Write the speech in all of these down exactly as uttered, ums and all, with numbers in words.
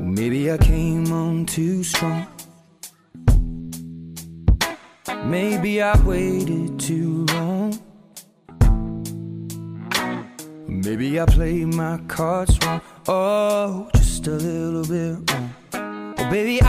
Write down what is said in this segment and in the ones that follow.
Maybe I came on too strong. Maybe I waited too long. Maybe I played my cards wrong. Oh, just a little bit wrong. Oh, baby,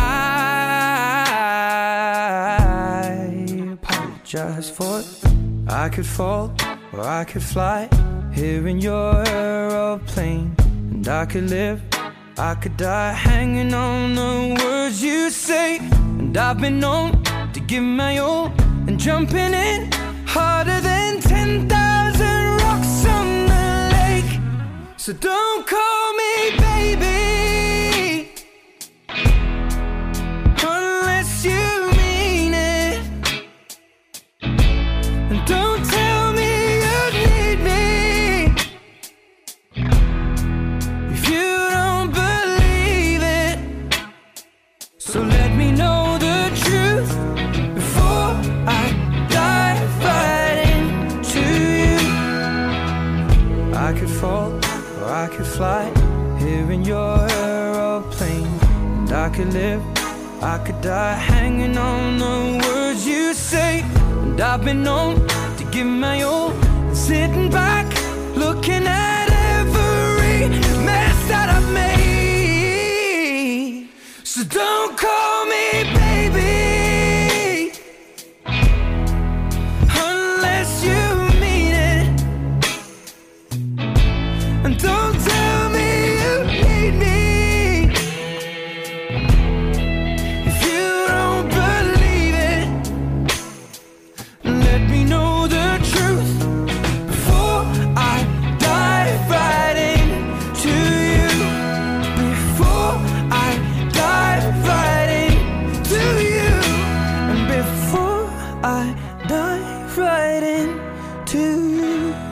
I apologize for it. I could fall or I could fly here in your aeroplane, and I could live, I could die hanging on the words you say. And I've been known to give my all and jumping in harder than ten thousand rocks on the lake. So don't call me baby unless you mean it, and don't tell me you need me if you don't believe it. So let me know the truth before I dive right into you. I could fall or I could fly here in your aeroplane, and I could live, I could die hanging on the words you say. And I've been known to give my all, sitting back looking at every mess that I've made. So don't call me baby unless you mean it, and don't tell me you need me if you don't believe it. Let me know the truth before I dive right into you. Before I dive right into you. And before I dive right into you.